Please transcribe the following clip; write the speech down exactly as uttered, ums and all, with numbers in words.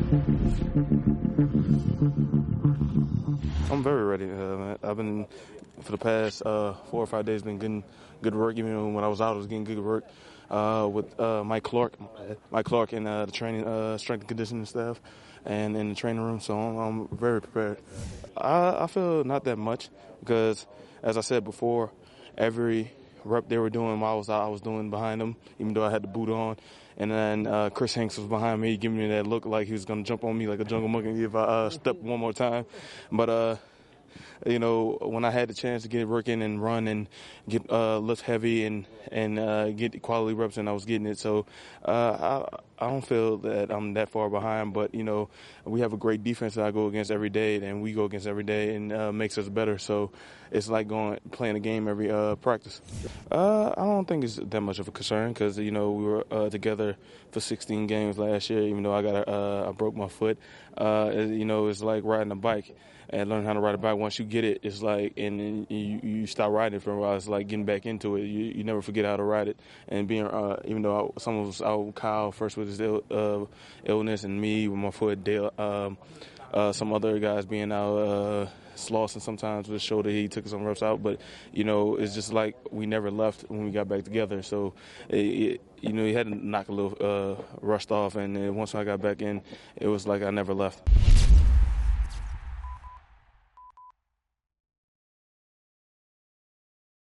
I'm very ready. Uh, I've been, for the past uh, four or five days, been getting good work. Even when I was out, I was getting good work uh, with uh, Mike Clark, Mike Clark, and uh, the training, uh, strength and conditioning staff, and in the training room. So I'm, I'm very prepared. I, I feel not that much because, as I said before, every rep they were doing while I was out, I was doing behind them, even though I had the boot on. And then uh, Chris Hanks was behind me, giving me that look like he was going to jump on me like a jungle monkey if I uh, stepped one more time. But, uh, you know, when I had the chance to get working and run and get uh, lift heavy and and uh, get quality reps, and I was getting it. So uh, I I don't feel that I'm that far behind. But you know, we have a great defense that I go against every day, and we go against every day, and uh, makes us better. So it's like going playing a game every uh, practice. Uh, I don't think it's that much of a concern because you know we were uh, together for sixteen games last year. Even though I got a, uh, I broke my foot, uh, you know, it's like riding a bike. And learn how to ride a bike. Once you get it, it's like, and then you, you stop riding for a while. It's like getting back into it. You, you never forget how to ride it. And being, uh, even though I, some of us out, Kyle first with his Ill, uh, illness, and me with my foot, Dale, um, uh, some other guys being out, uh, Slauson sometimes with his shoulder, he took some reps out. But you know, it's just like we never left when we got back together. So it, it, you know, he had to knock a little uh, rust off, and then once I got back in, it was like I never left.